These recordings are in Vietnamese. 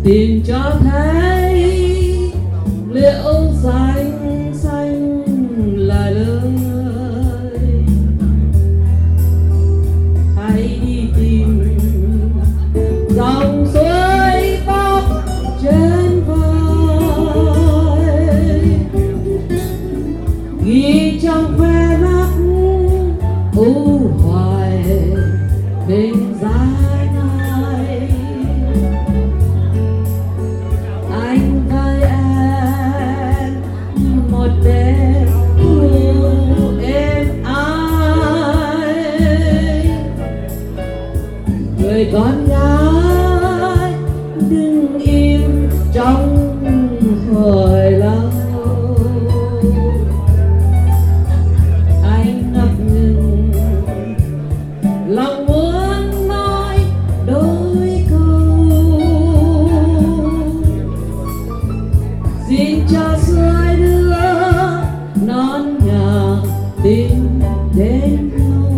tìm cho thấy liễu xanh xanh là lời. Hãy đi tìm dòng suối tóc trên vai, ghi trong ve nát u hoài bên dài ngày. Anh với em một đêm ngủ êm ái, người con gái đứng im trong hồi lâu. Anh ngập ngừng lòng muốn nói đôi câu, xin cho xuôi đưa non nhà tìm đến nhau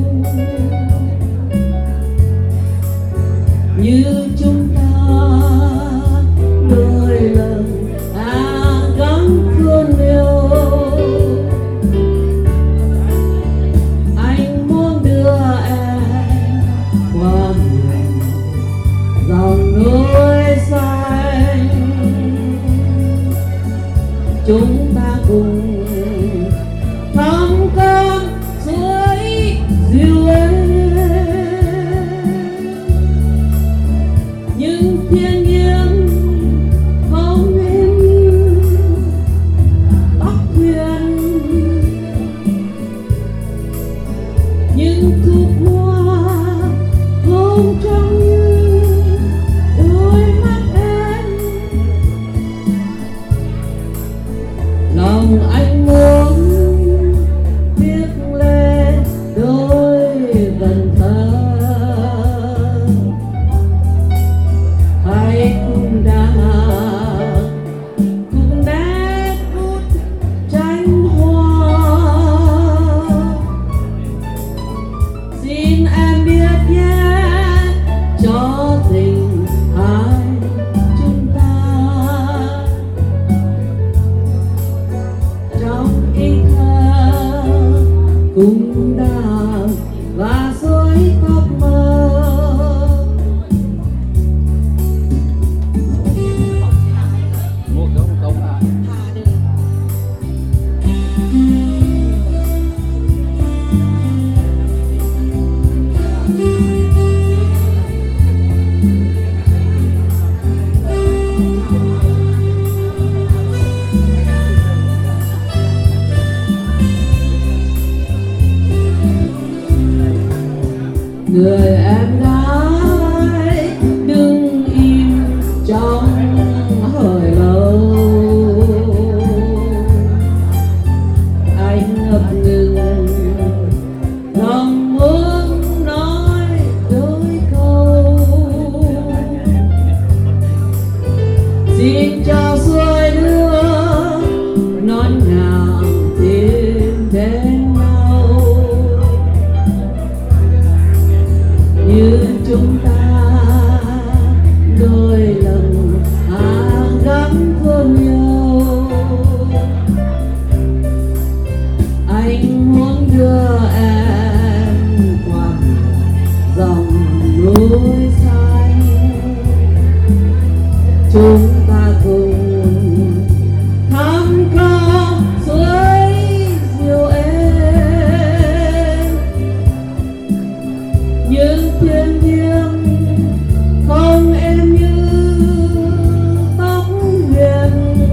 như chúng ta đôi lần gắng thương yêu. Anh muốn đưa em qua dòng núi xanh, chúng ta cùng thăm con suối dịu êm. Nhưng thiên nhiên không êm như tóc thuyền, nhưng thu hoa không trong như đôi mắt em. Lòng anh muốn viết lên đôi vần thơ, hãy cùng đã bút tranh hoa. Xin em biết nhé cho tình hai chúng ta trong ý thơ cùng đàn và dối tóc mơ. Người em gái đứng im trong hồi lâu, anh ngập ngừng lòng muốn nói đôi câu, xin cho xuôi đưa non ngào tìm đến nhau như chúng ta đôi lần gắng thương nhau. Anh muốn đưa em qua dòng núi xanh, chúng ta cùng thăm con suối dịu êm. Nhưng thiên nhiên không êm như tóc huyền,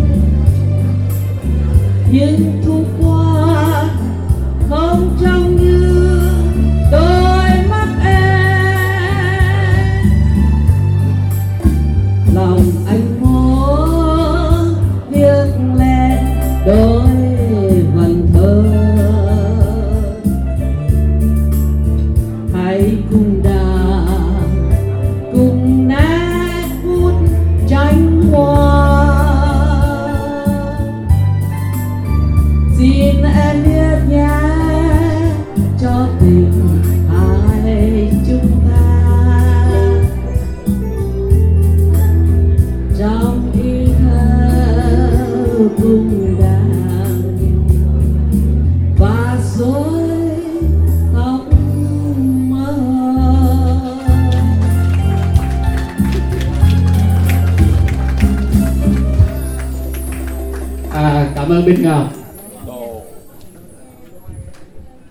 nhưng thu qua không trong như đôi mắt em. Lòng anh cùng đàn và rối tóc mơ. Cảm ơn Bích Ngọc.